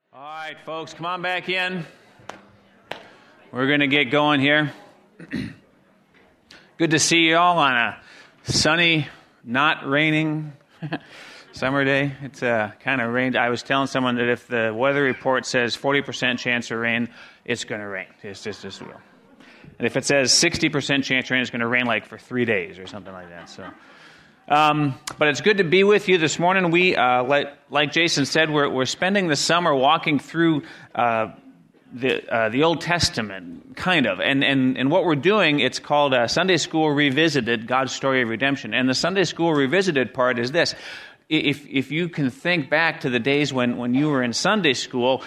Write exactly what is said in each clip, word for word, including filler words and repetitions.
All right, folks, come on back in. We're going to get going here. Good to see you all on a sunny, not raining summer day. It's uh, kind of rained. I was telling someone that if the weather report says forty percent chance of rain, it's going to rain. It's just this will. And if it says sixty percent chance of rain, it's going to rain like for three days or something like that. So. Um, but it's good to be with you this morning. We, uh, like, like Jason said, we're, we're spending the summer walking through uh, the uh, the Old Testament, kind of. And, and, and what we're doing, it's called uh, Sunday School Revisited, God's Story of Redemption. And the Sunday School Revisited part is this. If if you can think back to the days when, when you were in Sunday school,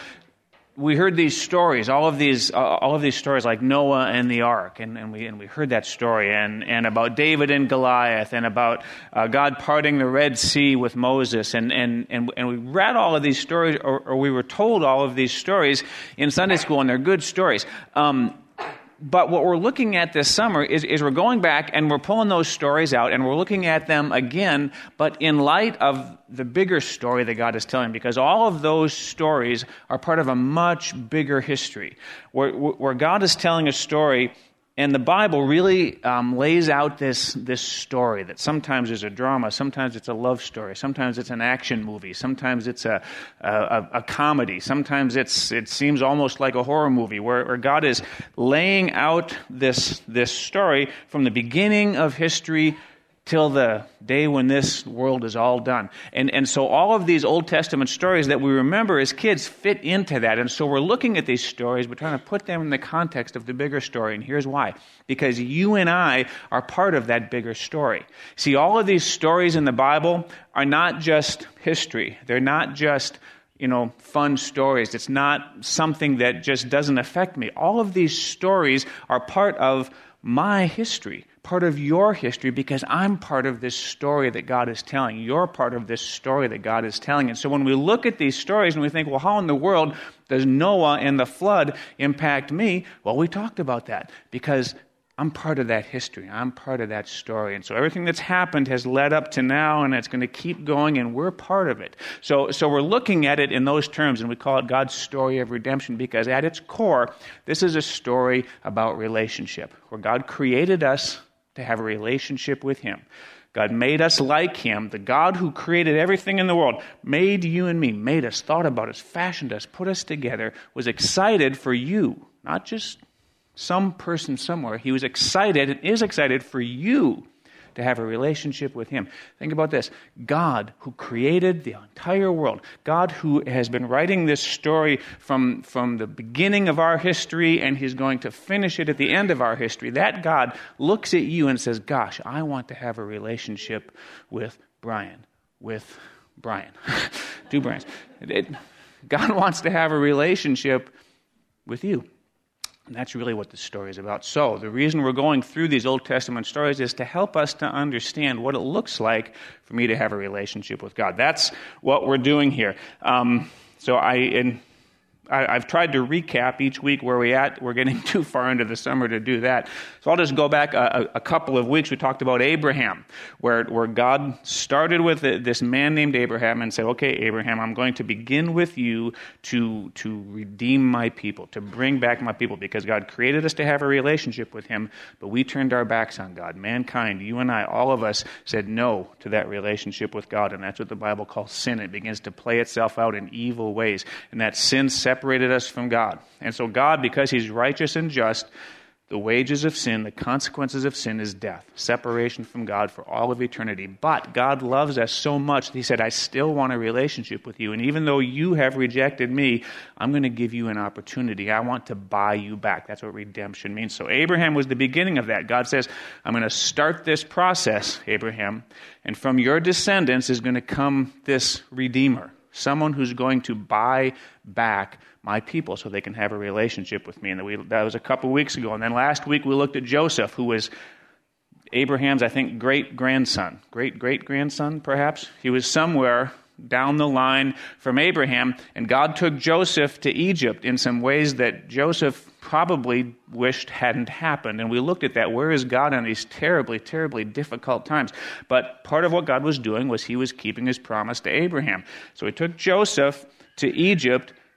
we heard these stories, all of these, uh, all of these stories, like Noah and the Ark, and, and we and we heard that story, and, and about David and Goliath, and about uh, God parting the Red Sea with Moses, and and and, and we read all of these stories, or, or we were told all of these stories in Sunday school, and they're good stories. Um, But what we're looking at this summer is, is we're going back and we're pulling those stories out and we're looking at them again, but in light of the bigger story that God is telling, because all of those stories are part of a much bigger history, where, where God is telling a story. And the Bible really um, lays out this this story that sometimes is a drama, sometimes it's a love story, sometimes it's an action movie, sometimes it's a a, a comedy, sometimes it's it seems almost like a horror movie, where, where God is laying out this this story from the beginning of history till the day when this world is all done. And and so all of these Old Testament stories that we remember as kids fit into that. And so we're looking at these stories, we're trying to put them in the context of the bigger story. And here's why. Because you and I are part of that bigger story. See, all of these stories in the Bible are not just history. They're not just, you know, fun stories. It's not something that just doesn't affect me. All of these stories are part of my history, part of your history, because I'm part of this story that God is telling. You're part of this story that God is telling. And so when we look at these stories and we think, well, how in the world does Noah and the flood impact me? Well, we talked about that because I'm part of that history. I'm part of that story. And so everything that's happened has led up to now, and it's going to keep going, and we're part of it. So, so we're looking at it in those terms, and we call it God's story of redemption, because at its core, this is a story about relationship, where God created us to have a relationship with Him. God made us like Him. The God who created everything in the world, made you and me, made us, thought about us, fashioned us, put us together, was excited for you, not just some person somewhere. He was excited and is excited for you to have a relationship with Him. Think about this. God who created the entire world, God who has been writing this story from, from the beginning of our history, and He's going to finish it at the end of our history, that God looks at you and says, gosh, I want to have a relationship with Brian, with Brian. Two Brians. It, it, God wants to have a relationship with you. And that's really what the story is about. So the reason we're going through these Old Testament stories is to help us to understand what it looks like for me to have a relationship with God. That's what we're doing here. Um, so I, in, I, I've tried to recap each week where we're at. We're getting too far into the summer to do that. So I'll just go back a, a couple of weeks. We talked about Abraham, where, where God started with this man named Abraham and said, okay, Abraham, I'm going to begin with you to, to redeem my people, to bring back my people, because God created us to have a relationship with Him, but we turned our backs on God. Mankind, you and I, all of us said no to that relationship with God, and that's what the Bible calls sin. It begins to play itself out in evil ways, and that sin separated us from God. And so God, because He's righteous and just, the wages of sin, the consequences of sin is death, separation from God for all of eternity. But God loves us so much that He said, I still want a relationship with you. And even though you have rejected me, I'm going to give you an opportunity. I want to buy you back. That's what redemption means. So Abraham was the beginning of that. God says, I'm going to start this process, Abraham, and from your descendants is going to come this Redeemer, someone who's going to buy back my people so they can have a relationship with me. And we, that was a couple weeks ago. And then last week we looked at Joseph, who was Abraham's, I think, great-grandson. Great-great-grandson, perhaps? He was somewhere down the line from Abraham, and God took Joseph to Egypt in some ways that Joseph probably wished hadn't happened. And we looked at that. Where is God in these terribly, terribly difficult times? But part of what God was doing was He was keeping His promise to Abraham. So He took Joseph to Egypt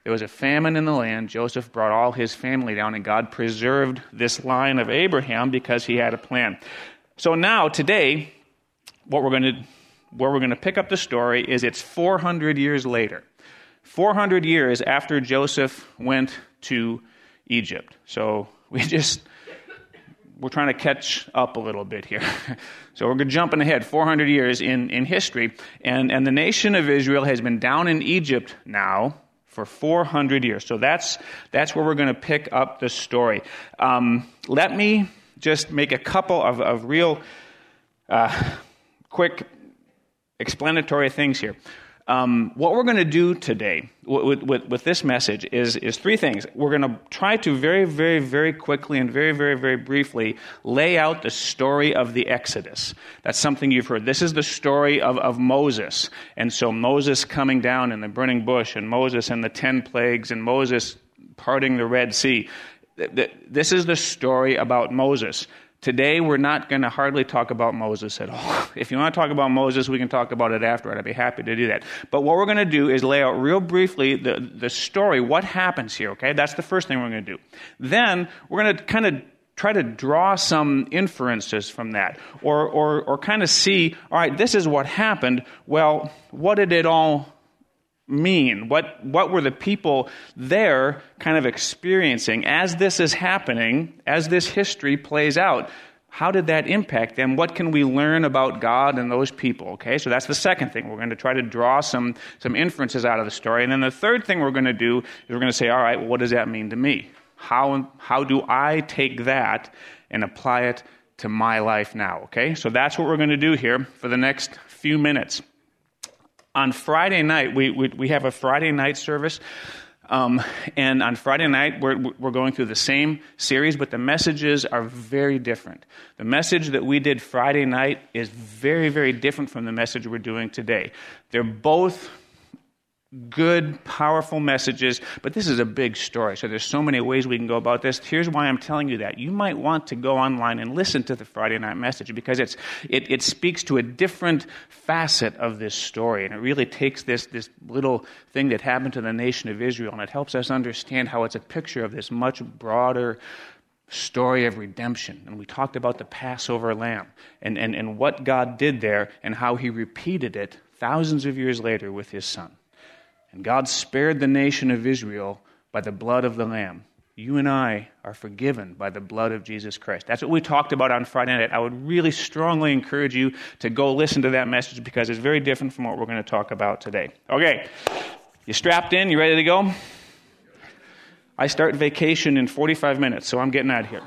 There was a famine in the land. Joseph brought all his family down, and God preserved this line of Abraham because he had a plan. So now, today, what we're going to, where we're going to pick up the story is it's four hundred years later. four hundred years after Joseph went to Egypt. So we just, we're trying to catch up a little bit here. So we're jumping ahead four hundred years in, in history. And, and the nation of Israel has been down in Egypt now for four hundred years. So that's that's where we're going to pick up the story. Um, let me just make a couple of, of real uh, quick explanatory things here. Um, what we're going to do today with, with, with this message is, is three things. We're going to try to very, very, very quickly and very, very, very briefly lay out the story of the Exodus. That's something you've heard. This is the story of, of Moses. And so Moses coming down in the burning bush, and Moses and the ten plagues, and Moses parting the Red Sea. This is the story about Moses. Today, we're not going to hardly talk about Moses at all. If you want to talk about Moses, we can talk about it afterward. I'd be happy to do that. But what we're going to do is lay out real briefly the, the story, what happens here, okay? That's the first thing we're going to do. Then, we're going to kind of try to draw some inferences from that, or, or, or kind of see, all right, this is what happened. Well, what did it all mean? What what were the people there kind of experiencing as this is happening, as this history plays out? How did that impact them? What can we learn about God and those people? Okay, so that's the second thing. We're going to try to draw some, some inferences out of the story. And then the third thing we're going to do is we're going to say, all right, well, what does that mean to me? How, how do I take that and apply it to my life now? Okay, so that's what we're going to do here for the next few minutes. On Friday night, we, we we have a Friday night service, um, and on Friday night we're we're going through the same series, but the messages are very different. The message that we did Friday night is very, very different from the message we're doing today. They're both good, powerful messages, but this is a big story, so there's so many ways we can go about this. Here's why I'm telling you that. You might want to go online and listen to the Friday night message, because it's it, it speaks to a different facet of this story, and it really takes this, this little thing that happened to the nation of Israel, and it helps us understand how it's a picture of this much broader story of redemption. And we talked about the Passover lamb, and, and, and what God did there, and how he repeated it thousands of years later with his son. And God spared the nation of Israel by the blood of the Lamb. You and I are forgiven by the blood of Jesus Christ. That's what we talked about on Friday night. I would really strongly encourage you to go listen to that message, because it's very different from what we're going to talk about today. Okay, you strapped in? You ready to go? I start vacation in forty-five minutes, so I'm getting out of here.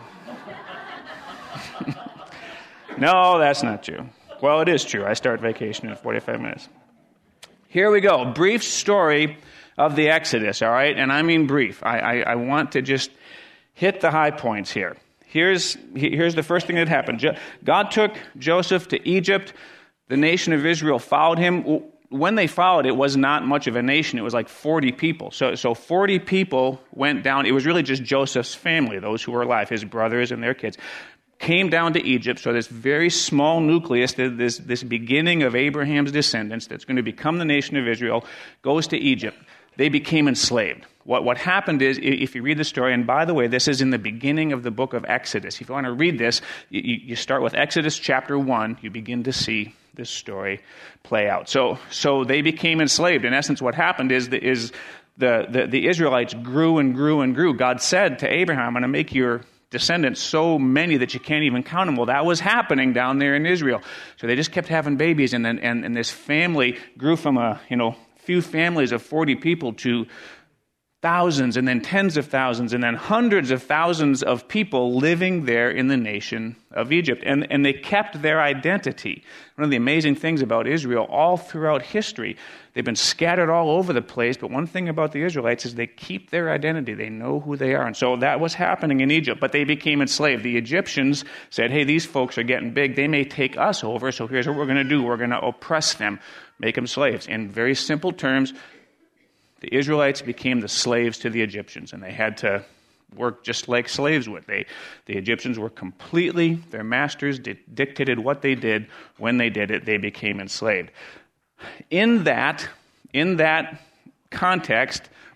No, that's not true. Well, it is true. I start vacation in forty-five minutes. Here we go. Brief story of the Exodus, all right? And I mean brief. I, I, I want to just hit the high points here. Here's, here's the first thing that happened. God took Joseph to Egypt. The nation of Israel followed him. When they followed, it was not much of a nation. It was like forty people. So, so forty people went down. It was really just Joseph's family, those who were alive, his brothers and their kids, came down to Egypt. So this very small nucleus, this, this beginning of Abraham's descendants that's going to become the nation of Israel, goes to Egypt. They became enslaved. What, what happened is, if you read the story, and by the way, this is in the beginning of the book of Exodus. If you want to read this, you, you start with Exodus chapter one. You begin to see this story play out. So, so they became enslaved. In essence, what happened is, the, is the, the, the Israelites grew and grew and grew. God said to Abraham, I'm going to make your descendants so many that you can't even count them. Well, that was happening down there in Israel. So they just kept having babies, and then and, and this family grew from a you know few families of forty people to thousands, and then tens of thousands, and then hundreds of thousands of people living there in the nation of Egypt. And, and they kept their identity. One of the amazing things about Israel, all throughout history, they've been scattered all over the place, but one thing about the Israelites is they keep their identity. They know who they are. And so that was happening in Egypt, but they became enslaved. The Egyptians said, hey, these folks are getting big. They may take us over, so here's what we're going to do. We're going to oppress them, make them slaves. In very simple terms, the Israelites became the slaves to the Egyptians, and they had to work just like slaves would. They, the Egyptians were completely, their masters di- dictated what they did. When they did it, they became enslaved. In that, in that context,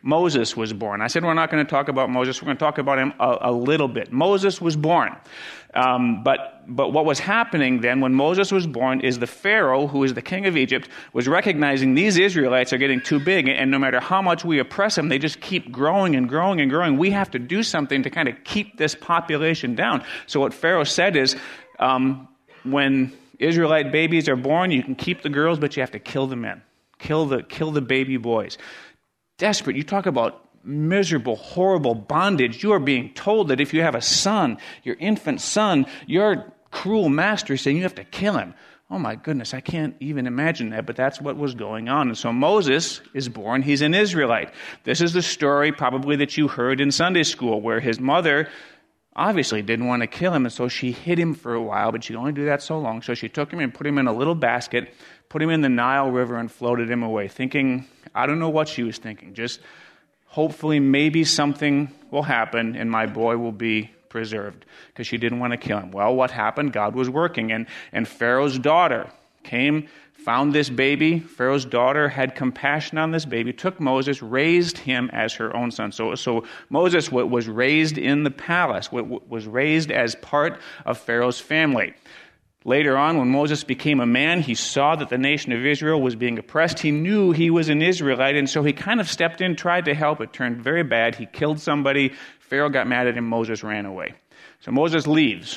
Moses was born. I said we're not going to talk about Moses. We're going to talk about him a, a little bit. Moses was born. Um, but but what was happening then when Moses was born is the Pharaoh, who is the king of Egypt, was recognizing these Israelites are getting too big, and no matter how much we oppress them, they just keep growing and growing and growing. We have to do something to kind of keep this population down. So what Pharaoh said is, um, when Israelite babies are born, you can keep the girls, but you have to kill the men. Kill the kill the baby boys. Desperate. You talk about miserable, horrible bondage. You are being told that if you have a son, your infant son, your cruel master is saying you have to kill him. Oh my goodness, I can't even imagine that, but that's what was going on. And so Moses is born. He's an Israelite. This is the story probably that you heard in Sunday school, where his mother obviously didn't want to kill him, and so she hid him for a while, but she could only do that so long. So she took him and put him in a little basket, put him in the Nile River, and floated him away, thinking, I don't know what she was thinking, just hopefully maybe something will happen and my boy will be preserved, because she didn't want to kill him. Well, what happened? God was working, and, and Pharaoh's daughter came, found this baby. Pharaoh's daughter had compassion on this baby, took Moses, raised him as her own son. So, so Moses was raised in the palace, was raised as part of Pharaoh's family. Later on, when Moses became a man, he saw that the nation of Israel was being oppressed. He knew he was an Israelite, and so he kind of stepped in, tried to help. It turned very bad. He killed somebody. Pharaoh got mad at him. Moses ran away. So Moses leaves.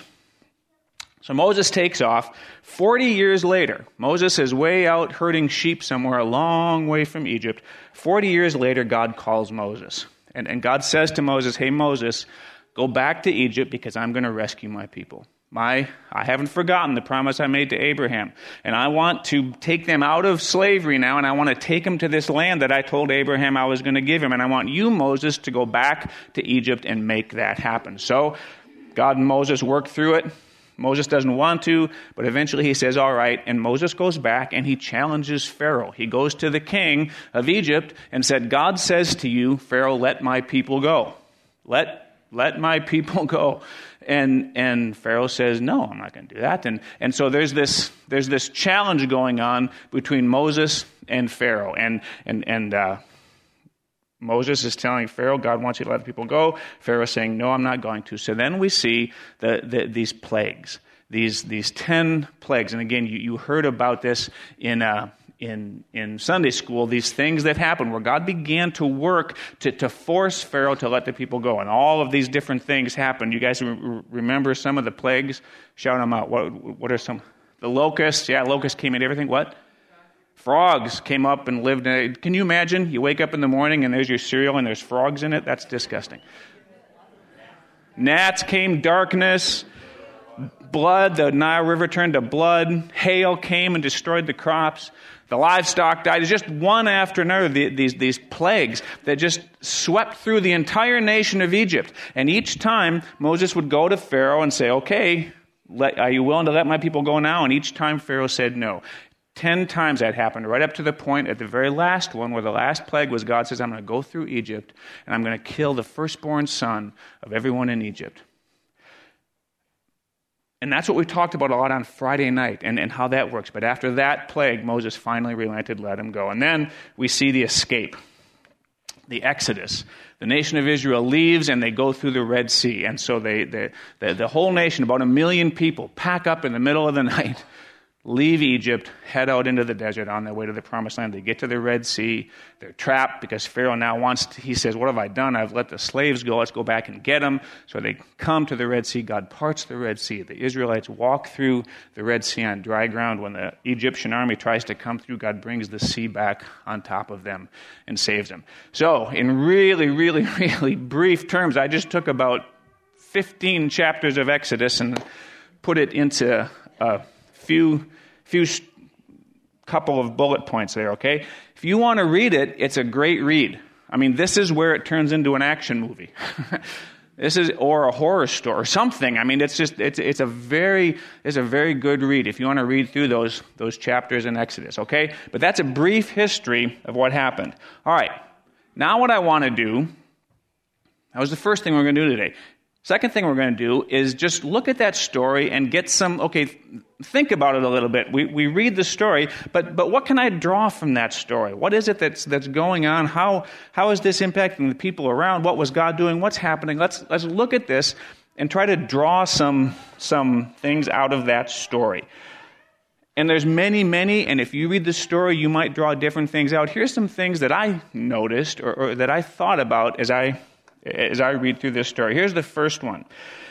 So Moses takes off. Forty years later, Moses is way out herding sheep somewhere a long way from Egypt. Forty years later, God calls Moses. And, and God says to Moses, hey, Moses, go back to Egypt because I'm going to rescue my people. My, I haven't forgotten the promise I made to Abraham. And I want to take them out of slavery now, and I want to take them to this land that I told Abraham I was going to give him. And I want you, Moses, to go back to Egypt and make that happen. So God and Moses work through it. Moses doesn't want to, but eventually he says, all right. And Moses goes back and he challenges Pharaoh. He goes to the king of Egypt and said, God says to you, Pharaoh, let my people go. Let Let my people go. And and Pharaoh says, no, I'm not going to do that. And and so there's this there's this challenge going on between Moses and Pharaoh. And and and uh, Moses is telling Pharaoh, God wants you to let the people go. Pharaoh is saying, no, I'm not going to. So then we see the, the these plagues, these these ten plagues. And again, you, you heard about this in uh, in in Sunday school, these things that happened where God began to work to, to force Pharaoh to let the people go. And all of these different things happened. You guys re- remember some of the plagues? Shout them out. What, what are some? The locusts. Yeah, locusts came in everything. What? Frogs came up and lived in it. Can you imagine? You wake up in the morning and there's your cereal and there's frogs in it? That's disgusting. Gnats came, darkness, blood. The Nile River turned to blood. Hail came and destroyed the crops. The livestock died. It's just one after another, these, these plagues that just swept through the entire nation of Egypt. And each time, Moses would go to Pharaoh and say, okay, let, are you willing to let my people go now? And each time Pharaoh said no. Ten times that happened, right up to the point at the very last one where the last plague was God says, I'm going to go through Egypt and I'm going to kill the firstborn son of everyone in Egypt. And that's what we talked about a lot on Friday night and, and how that works. But after that plague, Moses finally relented, let him go. And then we see the escape, the Exodus. The nation of Israel leaves and they go through the Red Sea. And so they, they the, the whole nation, about a million people, pack up in the middle of the night, leave Egypt, head out into the desert on their way to the Promised Land. They get to the Red Sea. They're trapped because Pharaoh now wants to, he says, what have I done? I've let the slaves go. Let's go back and get them. So they come to the Red Sea. God parts the Red Sea. The Israelites walk through the Red Sea on dry ground. When the Egyptian army tries to come through, God brings the sea back on top of them and saves them. So in really, really, really brief terms, I just took about fifteen chapters of Exodus and put it into a few few couple of bullet points there, okay? If you want to read it, it's a great read. I mean, this is where it turns into an action movie. This is, or a horror story, or something. I mean, it's just, it's it's a very, it's a very good read if you want to read through those those chapters in Exodus, okay? But that's a brief history of what happened. All right, now what I want to do, that was the first thing we're going to do today. Second thing we're going to do is just look at that story and get some, okay, think about it a little bit. We we read the story, but but what can I draw from that story? What is it that's that's going on? How how is this impacting the people around? What was God doing? What's happening? Let's let's look at this and try to draw some some things out of that story. And there's many, many, and if you read the story, you might draw different things out. Here's some things that I noticed or, or that I thought about as I as I read through this story. Here's the first one.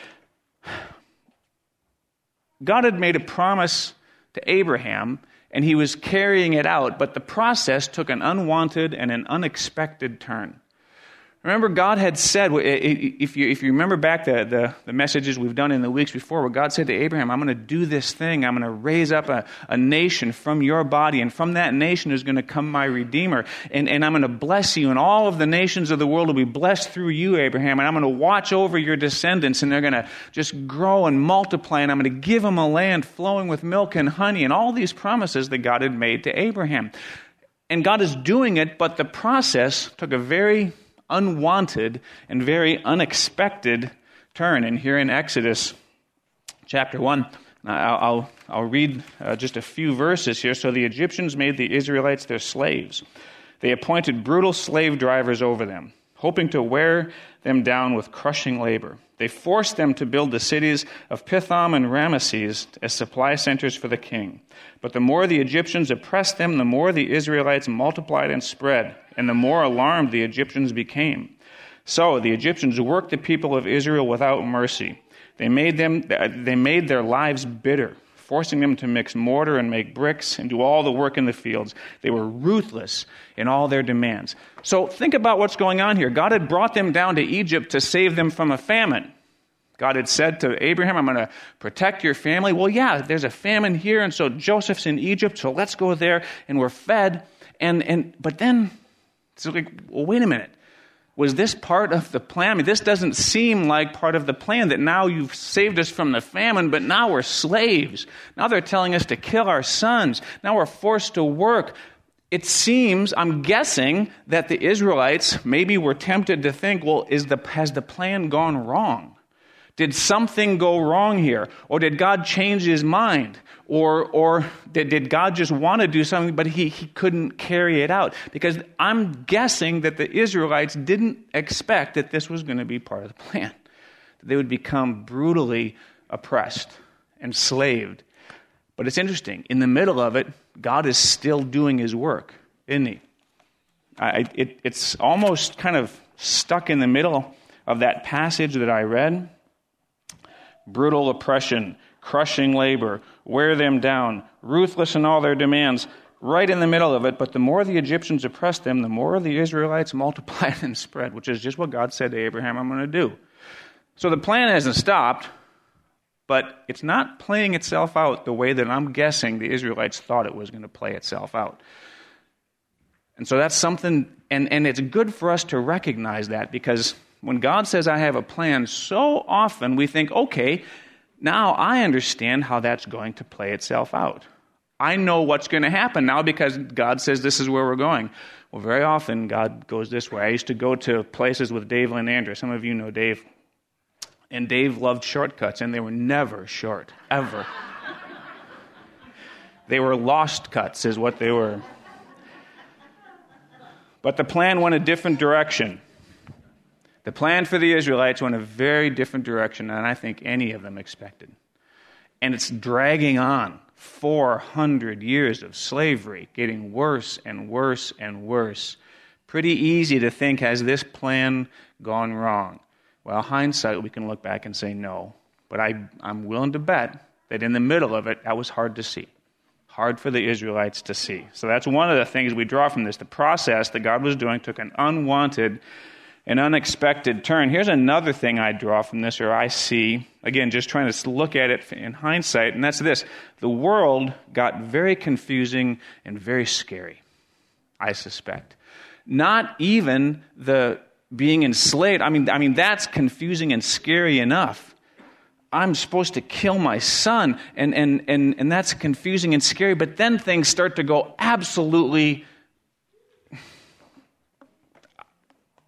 God had made a promise to Abraham, and he was carrying it out, but the process took an unwanted and an unexpected turn. Remember, God had said, if you if you remember back the, the, the messages we've done in the weeks before, where God said to Abraham, I'm going to do this thing. I'm going to raise up a, a nation from your body, and from that nation is going to come my Redeemer. And, and I'm going to bless you, and all of the nations of the world will be blessed through you, Abraham. And I'm going to watch over your descendants, and they're going to just grow and multiply, and I'm going to give them a land flowing with milk and honey, and all these promises that God had made to Abraham. And God is doing it, but the process took a very unwanted and very unexpected turn. And here in Exodus chapter one, I'll, I'll, I'll read uh, just a few verses here. So the Egyptians made the Israelites their slaves. They appointed brutal slave drivers over them, hoping to wear them down with crushing labor. They forced them to build the cities of Pithom and Ramesses as supply centers for the king. But the more the Egyptians oppressed them, the more the Israelites multiplied and spread, and the more alarmed the Egyptians became. So the Egyptians worked the people of Israel without mercy. They made them, they made their lives bitter, forcing them to mix mortar and make bricks and do all the work in the fields. They were ruthless in all their demands. So think about what's going on here. God had brought them down to Egypt to save them from a famine. God had said to Abraham, I'm going to protect your family. Well, yeah, there's a famine here, and so Joseph's in Egypt, so let's go there, and we're fed. And and but then, it's like, well, wait a minute. Was this part of the plan? I mean, this doesn't seem like part of the plan, that now you've saved us from the famine, but now we're slaves. Now they're telling us to kill our sons. Now we're forced to work. It seems, I'm guessing, that the Israelites maybe were tempted to think, well, is the has the plan gone wrong? Did something go wrong here? Or did God change his mind? Or or did, did God just want to do something, but he, he couldn't carry it out? Because I'm guessing that the Israelites didn't expect that this was going to be part of the plan. That they would become brutally oppressed, enslaved. But it's interesting. In the middle of it, God is still doing his work, isn't he? I, it, it's almost kind of stuck in the middle of that passage that I read. Brutal oppression, crushing labor, wear them down, ruthless in all their demands, right in the middle of it. But the more the Egyptians oppressed them, the more the Israelites multiplied and spread, which is just what God said to Abraham, I'm going to do. So the plan hasn't stopped, but it's not playing itself out the way that I'm guessing the Israelites thought it was going to play itself out. And so that's something, and, and it's good for us to recognize that, because when God says, I have a plan, so often we think, okay, now I understand how that's going to play itself out. I know what's going to happen now because God says this is where we're going. Well, very often God goes this way. I used to go to places with Dave Lynn-Andrew. Some of you know Dave. And Dave loved shortcuts, and they were never short, ever. They were lost cuts is what they were. But the plan went a different direction. The plan for the Israelites went a very different direction than I think any of them expected. And it's dragging on. four hundred years of slavery, getting worse and worse and worse. Pretty easy to think, has this plan gone wrong? Well, hindsight, we can look back and say no. But I, I'm willing to bet that in the middle of it, that was hard to see. Hard for the Israelites to see. So that's one of the things we draw from this. The process that God was doing took an unwanted an unexpected turn. Here's another thing I draw from this, or I see, again, just trying to look at it in hindsight, and that's this. The world got very confusing and very scary, I suspect. Not even the being enslaved. I mean, I mean that's confusing and scary enough. I'm supposed to kill my son, and, and, and, and that's confusing and scary, but then things start to go absolutely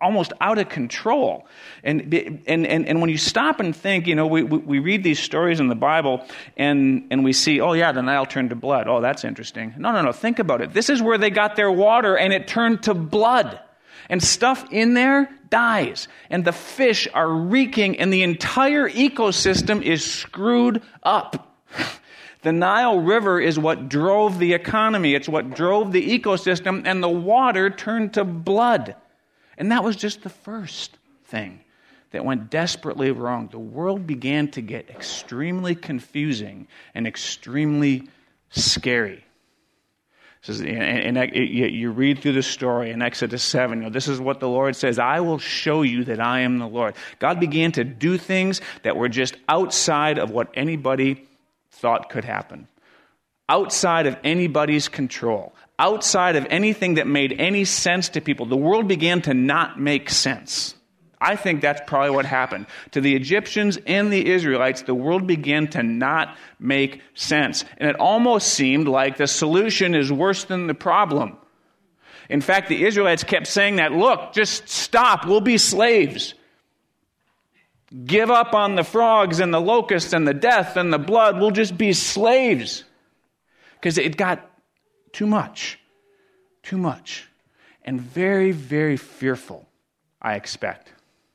almost out of control. And and and, and when you stop and think, you know, we, we, we read these stories in the Bible and, and we see, oh yeah, the Nile turned to blood. Oh, that's interesting. No, no, no, think about it. This is where they got their water and it turned to blood. And stuff in there dies. And the fish are reeking and the entire ecosystem is screwed up. The Nile River is what drove the economy. It's what drove the ecosystem, and the water turned to blood. And that was just the first thing that went desperately wrong. The world began to get extremely confusing and extremely scary. This is, and, and you read through the story in Exodus seven. You know, this is what the Lord says, I will show you that I am the Lord. God began to do things that were just outside of what anybody thought could happen, outside of anybody's control, outside of anything that made any sense to people. The world began to not make sense. I think that's probably what happened. To the Egyptians and the Israelites, the world began to not make sense. And it almost seemed like the solution is worse than the problem. In fact, the Israelites kept saying that, look, just stop, we'll be slaves. Give up on the frogs and the locusts and the death and the blood. We'll just be slaves. Because it got too much. Too much. And very, very fearful, I expect.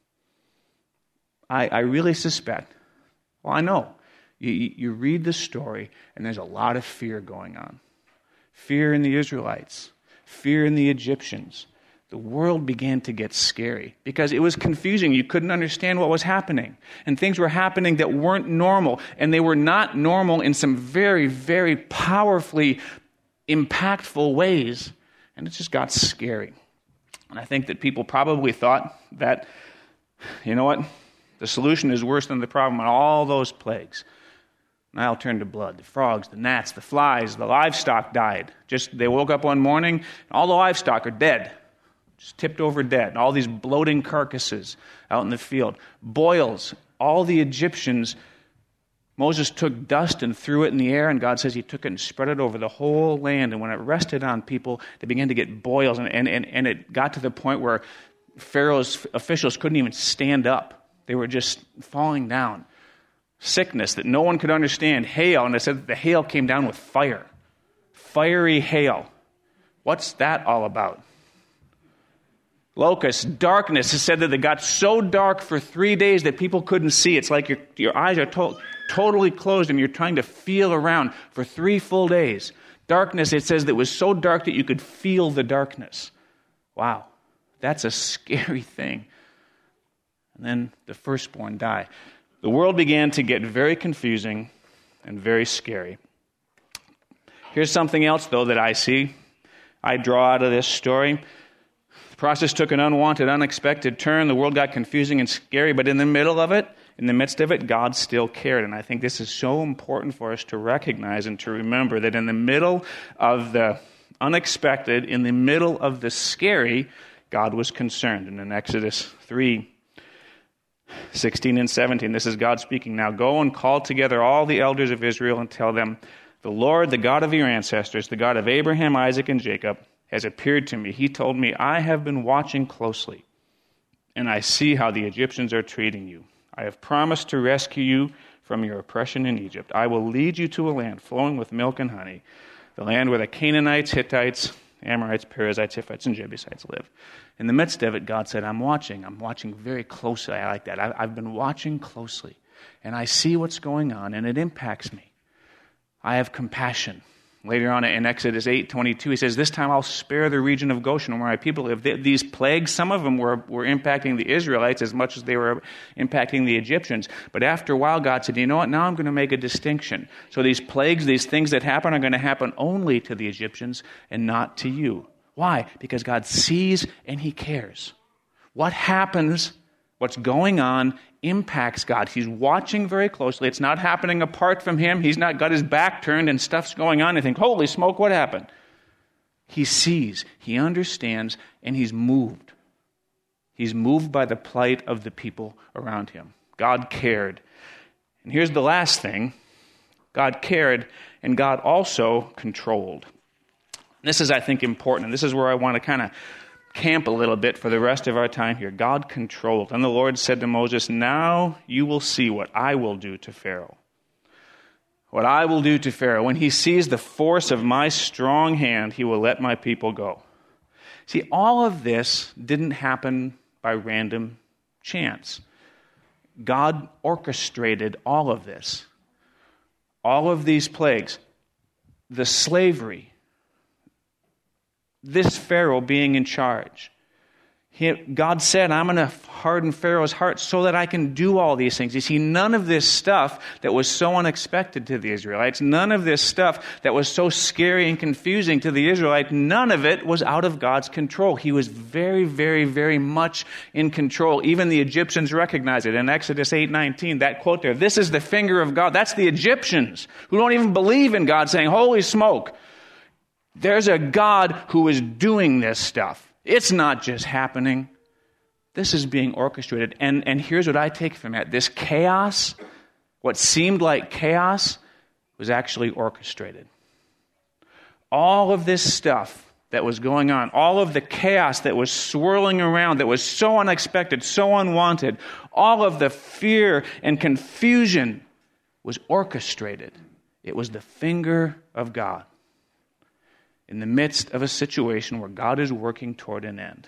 I, I really suspect. Well, I know. You, you read the story and there's a lot of fear going on. Fear in the Israelites. Fear in the Egyptians. The world began to get scary because it was confusing. You couldn't understand what was happening. And things were happening that weren't normal. And they were not normal in some very, very powerfully impactful ways. And it just got scary. And I think that people probably thought that, you know what? The solution is worse than the problem. And all those plagues. Nile turned to blood. The frogs, the gnats, the flies, the livestock died. Just they woke up one morning, and all the livestock are dead. Just tipped over dead. And all these bloating carcasses out in the field. Boils. All the Egyptians, Moses took dust and threw it in the air, and God says he took it and spread it over the whole land. And when it rested on people, they began to get boils. And, and, and, and it got to the point where Pharaoh's officials couldn't even stand up. They were just falling down. Sickness that no one could understand. Hail. And it said that the hail came down with fire. Fiery hail. What's that all about? Locusts, darkness. It said that it got so dark for three days that people couldn't see. It's like your, your eyes are to- totally closed and you're trying to feel around for three full days. Darkness, it says that it was so dark that you could feel the darkness. Wow, that's a scary thing. And then the firstborn die. The world began to get very confusing and very scary. Here's something else, though, that I see. I draw out of this story. The process took an unwanted, unexpected turn. The world got confusing and scary, but in the middle of it, in the midst of it, God still cared. And I think this is so important for us to recognize and to remember that in the middle of the unexpected, in the middle of the scary, God was concerned. And in Exodus three, sixteen and seventeen, this is God speaking. Now go and call together all the elders of Israel and tell them, the Lord, the God of your ancestors, the God of Abraham, Isaac, and Jacob, has appeared to me. He told me, I have been watching closely, and I see how the Egyptians are treating you. I have promised to rescue you from your oppression in Egypt. I will lead you to a land flowing with milk and honey, the land where the Canaanites, Hittites, Amorites, Perizzites, Hippites, and Jebusites live. In the midst of it, God said, I'm watching. I'm watching very closely. I like that. I, I've been watching closely, and I see what's going on, and it impacts me. I have compassion. Later on in Exodus eight twenty-two, he says, this time I'll spare the region of Goshen where my people live. These plagues, some of them were, were impacting the Israelites as much as they were impacting the Egyptians. But after a while, God said, you know what? Now I'm going to make a distinction. So these plagues, these things that happen are going to happen only to the Egyptians and not to you. Why? Because God sees and he cares. What happens, what's going on, impacts God. He's watching very closely. It's not happening apart from him. He's not got his back turned and stuff's going on and think, holy smoke, what happened? He sees, he understands, and he's moved. He's moved by the plight of the people around him. God cared. And here's the last thing. God cared, and God also controlled. This is, I think, important. And this is where I want to kind of camp a little bit for the rest of our time here. God controlled. And the Lord said to Moses, now you will see what I will do to Pharaoh. What I will do to Pharaoh. When he sees the force of my strong hand, he will let my people go. See, all of this didn't happen by random chance. God orchestrated all of this. All of these plagues. The slavery. This Pharaoh being in charge. He, God said, I'm going to harden Pharaoh's heart so that I can do all these things. You see, none of this stuff that was so unexpected to the Israelites, none of this stuff that was so scary and confusing to the Israelites, none of it was out of God's control. He was very, very, very much in control. Even the Egyptians recognize it. In Exodus eight nineteen, that quote there, this is the finger of God. That's the Egyptians who don't even believe in God saying, holy smoke, there's a God who is doing this stuff. It's not just happening. This is being orchestrated. And, and here's what I take from that. This chaos, what seemed like chaos, was actually orchestrated. All of this stuff that was going on, all of the chaos that was swirling around, that was so unexpected, so unwanted, all of the fear and confusion was orchestrated. It was the finger of God. In the midst of a situation where God is working toward an end.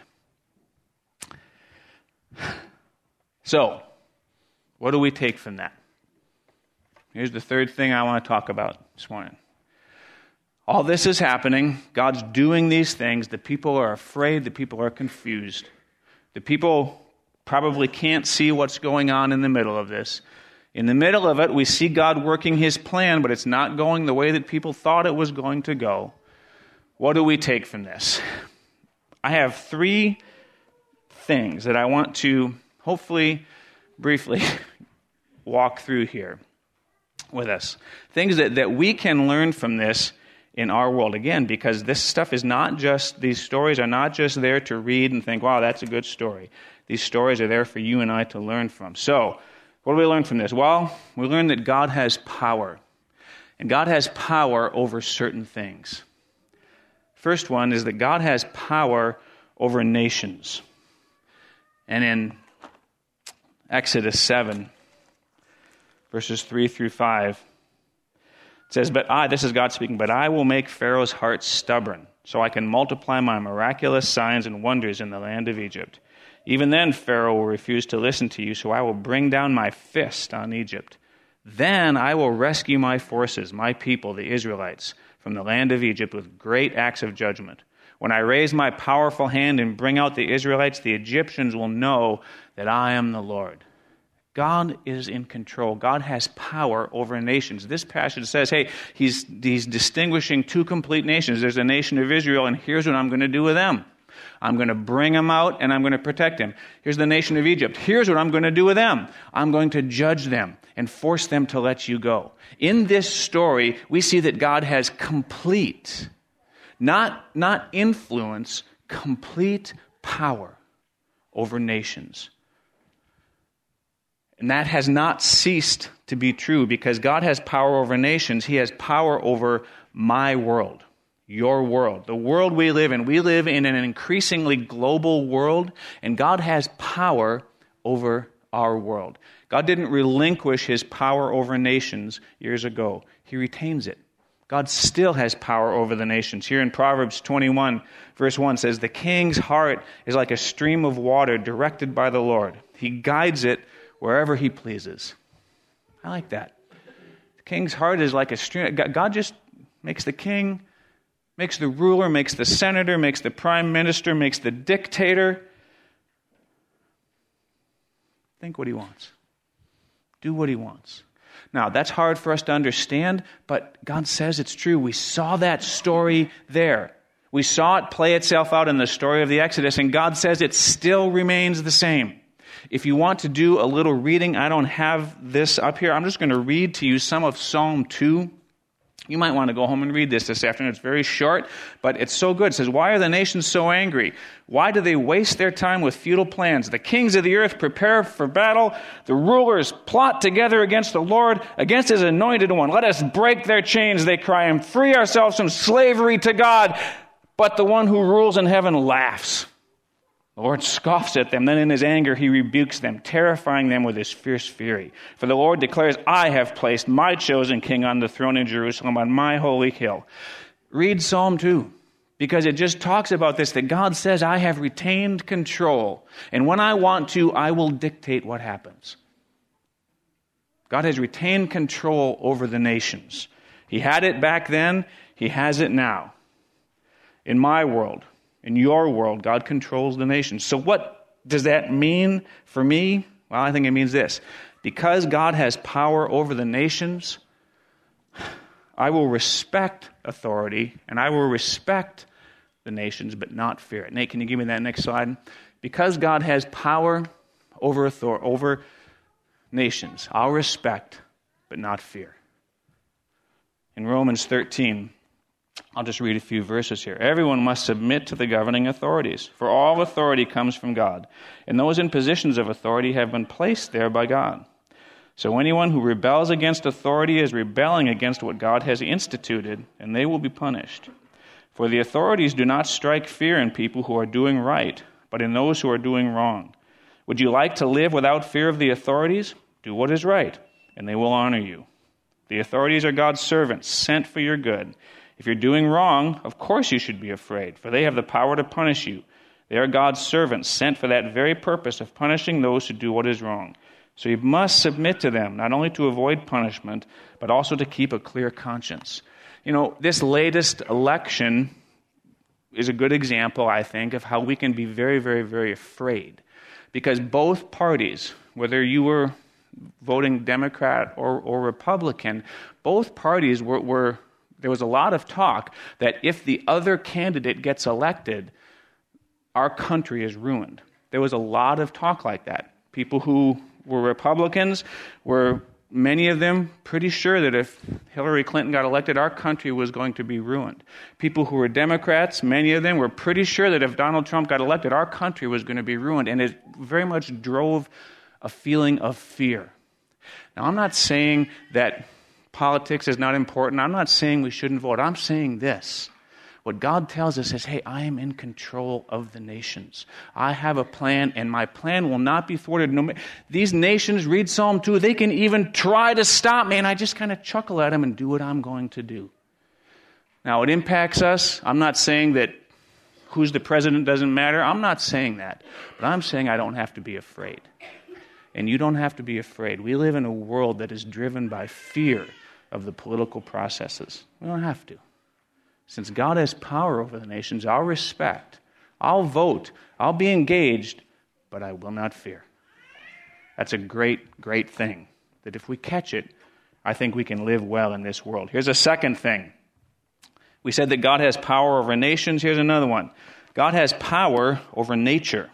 So, what do we take from that? Here's the third thing I want to talk about this morning. All this is happening. God's doing these things. The people are afraid. The people are confused. The people probably can't see what's going on in the middle of this. In the middle of it, we see God working his plan, but it's not going the way that people thought it was going to go. What do we take from this? I have three things that I want to hopefully briefly walk through here with us. Things that, that we can learn from this in our world. Again, because this stuff is not just, these stories are not just there to read and think, wow, that's a good story. These stories are there for you and I to learn from. So, what do we learn from this? Well, we learn that God has power. And God has power over certain things. First one is that God has power over nations. And in Exodus seven, verses three through five, it says, But I, this is God speaking, but I will make Pharaoh's heart stubborn, so I can multiply my miraculous signs and wonders in the land of Egypt. Even then Pharaoh will refuse to listen to you, so I will bring down my fist on Egypt. Then I will rescue my forces, my people, the Israelites, from the land of Egypt with great acts of judgment. When I raise my powerful hand and bring out the Israelites, the Egyptians will know that I am the Lord. God is in control. God has power over nations. This passage says, hey, he's, he's distinguishing two complete nations. There's a nation of Israel, and here's what I'm going to do with them. I'm going to bring them out, and I'm going to protect them. Here's the nation of Egypt. Here's what I'm going to do with them. I'm going to judge them and force them to let you go. In this story, we see that God has complete, not, not influence, complete power over nations. And that has not ceased to be true because God has power over nations. He has power over my world. Your world, the world we live in. We live in an increasingly global world, and God has power over our world. God didn't relinquish his power over nations years ago. He retains it. God still has power over the nations. Here in Proverbs twenty-one, verse one says, The king's heart is like a stream of water directed by the Lord. He guides it wherever he pleases. I like that. The king's heart is like a stream. God just makes the king, makes the ruler, makes the senator, makes the prime minister, makes the dictator think what he wants. Do what he wants. Now, that's hard for us to understand, but God says it's true. We saw that story there. We saw it play itself out in the story of the Exodus, and God says it still remains the same. If you want to do a little reading, I don't have this up here. I'm just going to read to you some of Psalm two. You might want to go home and read this this afternoon. It's very short, but it's so good. It says, Why are the nations so angry? Why do they waste their time with futile plans? The kings of the earth prepare for battle. The rulers plot together against the Lord, against his anointed one. Let us break their chains, they cry, and free ourselves from slavery to God. But the one who rules in heaven laughs. The Lord scoffs at them. Then in his anger, he rebukes them, terrifying them with his fierce fury. For the Lord declares, I have placed my chosen king on the throne in Jerusalem, on my holy hill. Read Psalm two, because it just talks about this, that God says, I have retained control. And when I want to, I will dictate what happens. God has retained control over the nations. He had it back then. He has it now. In my world, in your world, God controls the nations. So what does that mean for me? Well, I think it means this. Because God has power over the nations, I will respect authority, and I will respect the nations, but not fear it. Nate, can you give me that next slide? Because God has power over author- over nations, I'll respect, but not fear. In Romans thirteen, I'll just read a few verses here. Everyone must submit to the governing authorities, for all authority comes from God, and those in positions of authority have been placed there by God. So anyone who rebels against authority is rebelling against what God has instituted, and they will be punished. For the authorities do not strike fear in people who are doing right, but in those who are doing wrong. Would you like to live without fear of the authorities? Do what is right, and they will honor you. The authorities are God's servants, sent for your good. If you're doing wrong, of course you should be afraid, for they have the power to punish you. They are God's servants, sent for that very purpose of punishing those who do what is wrong. So you must submit to them, not only to avoid punishment, but also to keep a clear conscience. You know, this latest election is a good example, I think, of how we can be very, very, very afraid. Because both parties, whether you were voting Democrat or, or Republican, both parties were, were, there was a lot of talk that if the other candidate gets elected, our country is ruined. There was a lot of talk like that. People who were Republicans were, many of them, pretty sure that if Hillary Clinton got elected, our country was going to be ruined. People who were Democrats, many of them were pretty sure that if Donald Trump got elected, our country was going to be ruined. And it very much drove a feeling of fear. Now, I'm not saying that politics is not important. I'm not saying we shouldn't vote. I'm saying this. What God tells us is, hey, I am in control of the nations. I have a plan, and my plan will not be thwarted. No, these nations, read Psalm two, they can even try to stop me, and I just kind of chuckle at them and do what I'm going to do. Now, it impacts us. I'm not saying that who's the president doesn't matter. I'm not saying that. But I'm saying I don't have to be afraid. And you don't have to be afraid. We live in a world that is driven by fear of the political processes. We don't have to. Since God has power over the nations, I'll respect, I'll vote, I'll be engaged, but I will not fear. That's a great, great thing. That if we catch it, I think we can live well in this world. Here's a second thing. We said that God has power over nations. Here's another one. God has power over nature.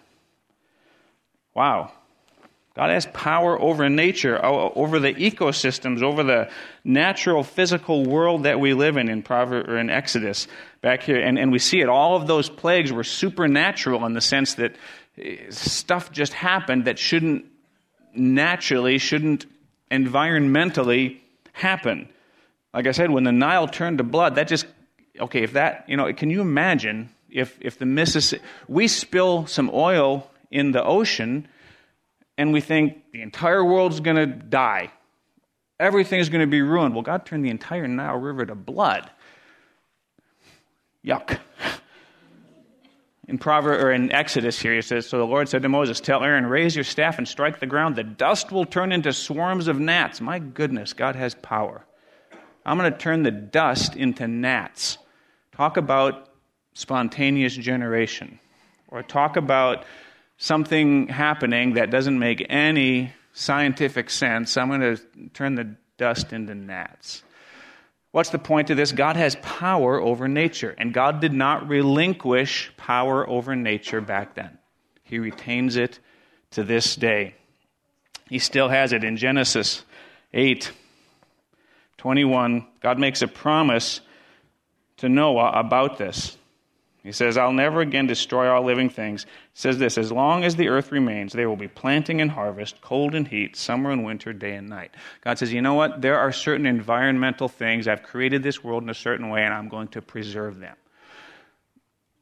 Wow. God has power over nature, over the ecosystems, over the natural physical world that we live in in Proverbs or in Exodus back here. And, and we see it. All of those plagues were supernatural in the sense that stuff just happened that shouldn't naturally, shouldn't environmentally happen. Like I said, when the Nile turned to blood, that just, okay, if that, you know, can you imagine if, if the Mississippi, we spill some oil in the ocean, and we think the entire world's going to die. Everything's going to be ruined. Well, God turned the entire Nile River to blood. Yuck. In Proverbs or in Exodus here, it says, so the Lord said to Moses, tell Aaron, raise your staff and strike the ground. The dust will turn into swarms of gnats. My goodness, God has power. I'm going to turn the dust into gnats. Talk about spontaneous generation. Or talk about something happening that doesn't make any scientific sense. I'm going to turn the dust into gnats. What's the point of this? God has power over nature, and God did not relinquish power over nature back then. He retains it to this day. He still has it. In Genesis eight twenty-one, God makes a promise to Noah about this. He says, I'll never again destroy all living things. It says this, as long as the earth remains, there will be planting and harvest, cold and heat, summer and winter, day and night. God says, you know what? There are certain environmental things. I've created this world in a certain way, and I'm going to preserve them.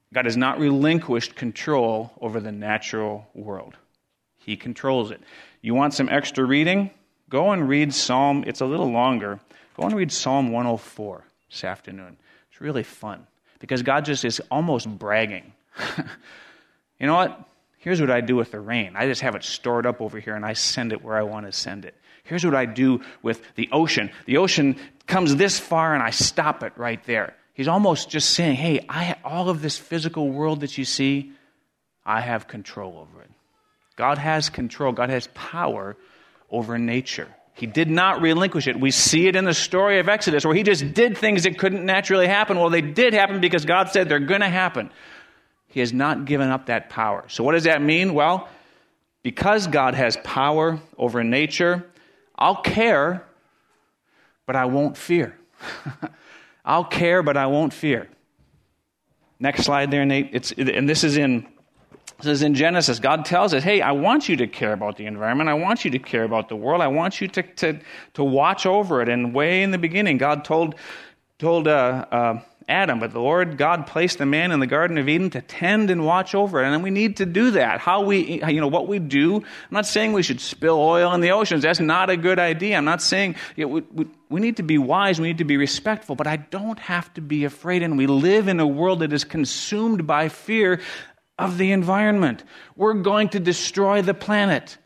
God has not relinquished control over the natural world. He controls it. You want some extra reading? Go and read Psalm, it's a little longer. Go and read Psalm one oh four this afternoon. It's really fun because God just is almost bragging. You know what? Here's what I do with the rain. I just have it stored up over here and I send it where I want to send it. Here's what I do with the ocean. The ocean comes this far and I stop it right there. He's almost just saying, hey, I all of this physical world that you see, I have control over it. God has control. God has power over nature. He did not relinquish it. We see it in the story of Exodus where he just did things that couldn't naturally happen. Well, they did happen because God said they're going to happen. He has not given up that power. So what does that mean? Well, because God has power over nature, I'll care, but I won't fear. I'll care, but I won't fear. Next slide there, Nate. It's, and this is in this is in Genesis. God tells us, hey, I want you to care about the environment. I want you to care about the world. I want you to to, to watch over it. And way in the beginning, God told told uh, uh, Adam, but the Lord God placed the man in the Garden of Eden to tend and watch over it. And we need to do that. How we, you know, what we do. I'm not saying we should spill oil in the oceans. That's not a good idea. I'm not saying, you know, we, we, we need to be wise. We need to be respectful. But I don't have to be afraid. And we live in a world that is consumed by fear of the environment. We're going to destroy the planet.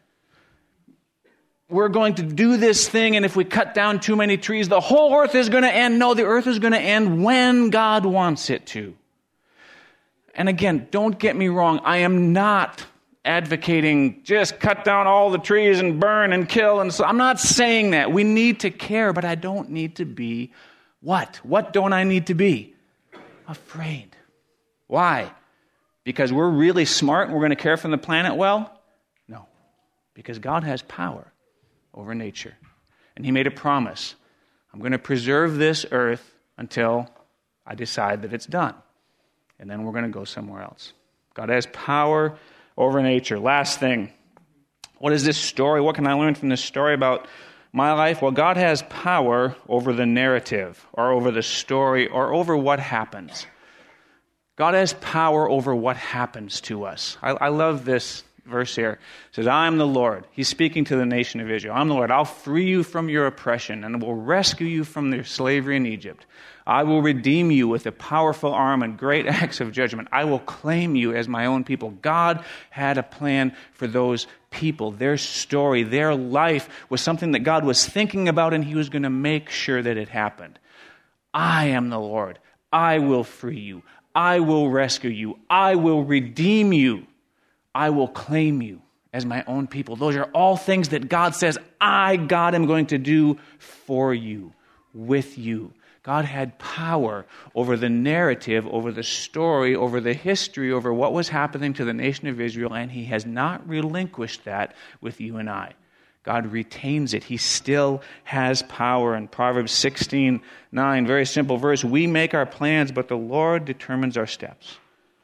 We're going to do this thing, and if we cut down too many trees, the whole earth is going to end. No, the earth is going to end when God wants it to. And again, don't get me wrong. I am not advocating just cut down all the trees and burn and kill. And so I'm not saying that. We need to care, but I don't need to be what? What don't I need to be? Afraid. Why? Because we're really smart and we're going to care for the planet well? No. Because God has power over nature. And he made a promise. I'm going to preserve this earth until I decide that it's done. And then we're going to go somewhere else. God has power over nature. Last thing. What is this story? What can I learn from this story about my life? Well, God has power over the narrative or over the story or over what happens. God has power over what happens to us. I, I love this verse here. It says, I am the Lord. He's speaking to the nation of Israel. I'm the Lord. I'll free you from your oppression and will rescue you from your slavery in Egypt. I will redeem you with a powerful arm and great acts of judgment. I will claim you as my own people. God had a plan for those people. Their story, their life was something that God was thinking about, and he was going to make sure that it happened. I am the Lord. I will free you. I will rescue you. I will redeem you. I will claim you as my own people. Those are all things that God says, I, God, am going to do for you, with you. God had power over the narrative, over the story, over the history, over what was happening to the nation of Israel, and he has not relinquished that with you and I. God retains it. He still has power. In Proverbs sixteen nine, very simple verse, we make our plans, but the Lord determines our steps.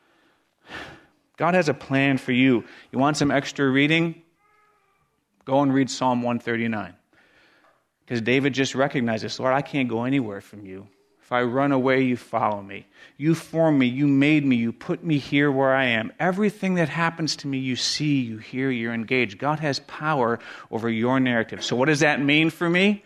God has a plan for you. You want some extra reading? Go and read Psalm one thirty-nine. Because David just recognized this. Lord, I can't go anywhere from you. If I run away, you follow me. You formed me. You made me. You put me here where I am. Everything that happens to me, you see, you hear, you're engaged. God has power over your narrative. So what does that mean for me?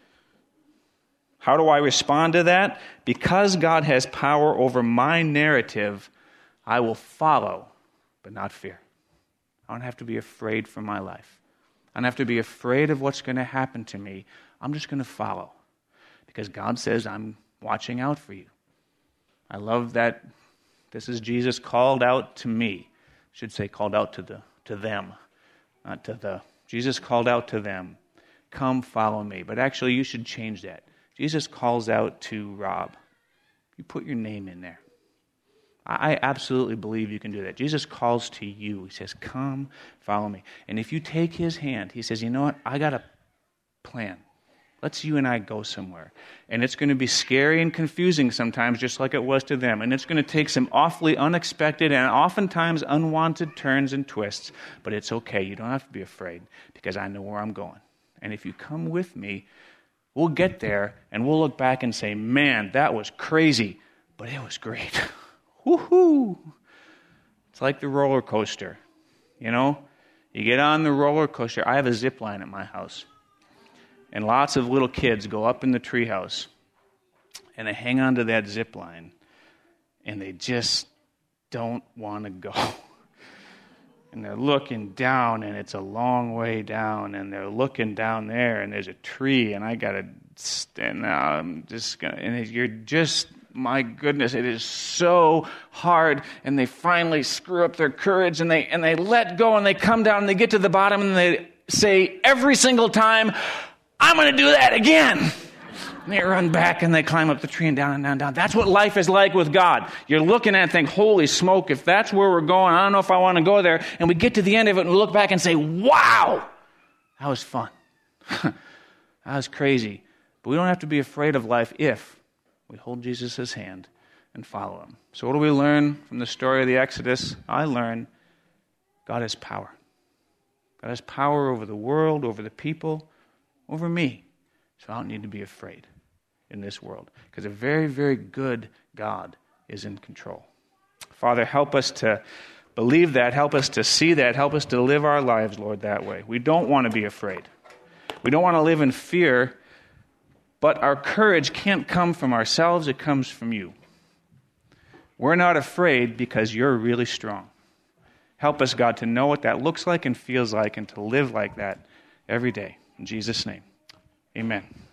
How do I respond to that? Because God has power over my narrative, I will follow, but not fear. I don't have to be afraid for my life. I don't have to be afraid of what's going to happen to me. I'm just going to follow. Because God says, I'm watching out for you. I love that this is Jesus called out to me. I should say called out to the to them, not to the. Jesus called out to them. Come follow me. But actually you should change that. Jesus calls out to Rob. You put your name in there. I absolutely believe you can do that. Jesus calls to you. He says, come, follow me. And if you take his hand, he says, you know what? I got a plan. Let's you and I go somewhere. And it's going to be scary and confusing sometimes, just like it was to them. And it's going to take some awfully unexpected and oftentimes unwanted turns and twists. But it's okay. You don't have to be afraid because I know where I'm going. And if you come with me, we'll get there and we'll look back and say, man, that was crazy, but it was great. woohoo. It's like the roller coaster, you know? You get on the roller coaster. I have a zip line at my house. And lots of little kids go up in the treehouse, and they hang onto that zip line, and they just don't want to go. And they're looking down, and it's a long way down, and they're looking down there, and there's a tree, and I got to stand now. I'm just going to, and you're just, my goodness, it is so hard, and they finally screw up their courage, and they and they let go, and they come down, and they get to the bottom, and they say every single time, I'm going to do that again. And they run back and they climb up the tree and down and down and down. That's what life is like with God. You're looking at it and think, holy smoke, if that's where we're going, I don't know if I want to go there. And we get to the end of it and we look back and say, wow, that was fun. That was crazy. But we don't have to be afraid of life if we hold Jesus' hand and follow him. So what do we learn from the story of the Exodus? I learned God has power. God has power over the world, over the people, over me. So I don't need to be afraid in this world, because a very, very good God is in control. Father, help us to believe that. Help us to see that. Help us to live our lives, Lord, that way. We don't want to be afraid. We don't want to live in fear, but our courage can't come from ourselves. It comes from you. We're not afraid because you're really strong. Help us, God, to know what that looks like and feels like and to live like that every day. In Jesus' name, amen.